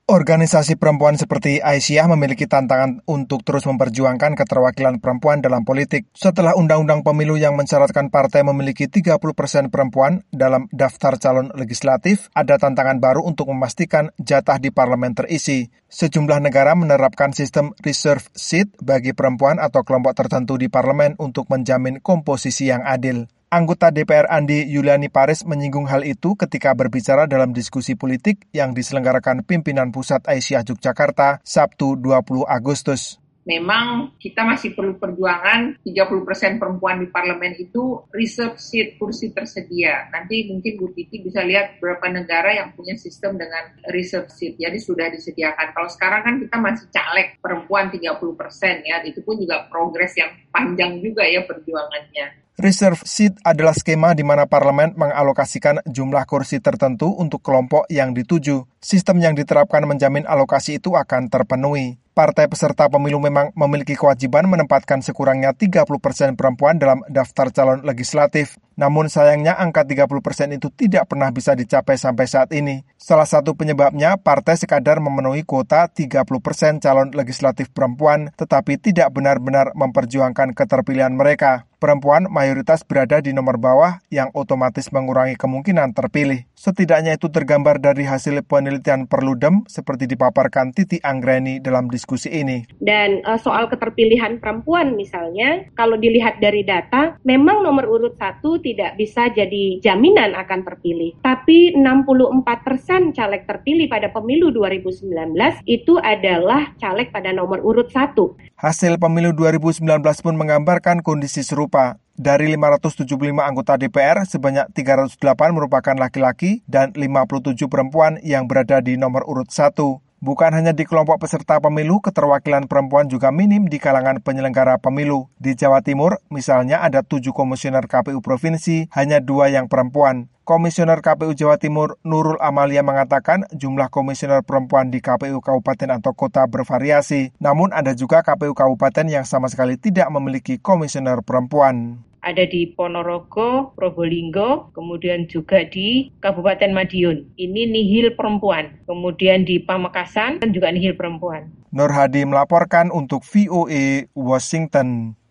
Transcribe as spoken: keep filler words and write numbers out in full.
Organisasi perempuan seperti Aisyah memiliki tantangan untuk terus memperjuangkan keterwakilan perempuan dalam politik. Setelah undang-undang pemilu yang mensyaratkan partai memiliki tiga puluh persen perempuan dalam daftar calon legislatif, ada tantangan baru untuk memastikan jatah di parlemen terisi. Sejumlah negara menerapkan sistem reserve seat bagi perempuan atau kelompok tertentu di parlemen untuk menjamin komposisi yang adil. Anggota D P R Andi Yuliani Paris menyinggung hal itu ketika berbicara dalam diskusi politik yang diselenggarakan pimpinan pusat Aisyah Yogyakarta Sabtu dua puluh Agustus. Memang kita masih perlu perjuangan tiga puluh persen perempuan di parlemen itu reserve seat, kursi tersedia. Nanti mungkin Bu Titi bisa lihat beberapa negara yang punya sistem dengan reserve seat, jadi sudah disediakan. Kalau sekarang kan kita masih caleg perempuan tiga puluh persen ya, itu pun juga progres yang panjang juga ya perjuangannya. Reserve seat adalah skema di mana parlemen mengalokasikan jumlah kursi tertentu untuk kelompok yang dituju. Sistem yang diterapkan menjamin alokasi itu akan terpenuhi. Partai peserta pemilu memang memiliki kewajiban menempatkan sekurangnya tiga puluh persen perempuan dalam daftar calon legislatif. Namun sayangnya angka tiga puluh persen itu tidak pernah bisa dicapai sampai saat ini. Salah satu penyebabnya partai sekadar memenuhi kuota tiga puluh persen calon legislatif perempuan, tetapi tidak benar-benar memperjuangkan keterpilihan mereka. Perempuan mayoritas berada di nomor bawah yang otomatis mengurangi kemungkinan terpilih. Setidaknya itu tergambar dari hasil penelitian Perludem seperti dipaparkan Titi Anggreni dalam diskusi ini. Dan uh, soal keterpilihan perempuan misalnya, kalau dilihat dari data, memang nomor urut satu tidak bisa jadi jaminan akan terpilih. Tapi enam puluh empat persen caleg terpilih pada pemilu dua ribu sembilan belas itu adalah caleg pada nomor urut satu. Hasil pemilu dua ribu sembilan belas pun menggambarkan kondisi serupa. Dari lima ratus tujuh puluh lima anggota D P R, sebanyak tiga ratus delapan merupakan laki-laki dan lima puluh tujuh perempuan yang berada di nomor urut satu. Bukan hanya di kelompok peserta pemilu, keterwakilan perempuan juga minim di kalangan penyelenggara pemilu. Di Jawa Timur, misalnya ada tujuh komisioner K P U provinsi, hanya dua yang perempuan. Komisioner K P U Jawa Timur Nurul Amalia mengatakan jumlah komisioner perempuan di K P U kabupaten atau kota bervariasi. Namun ada juga K P U kabupaten yang sama sekali tidak memiliki komisioner perempuan. Ada di Ponorogo, Probolinggo, kemudian juga di Kabupaten Madiun. Ini nihil perempuan. Kemudian di Pamekasan kan juga nihil perempuan. Nur Hadi melaporkan untuk V O A Washington.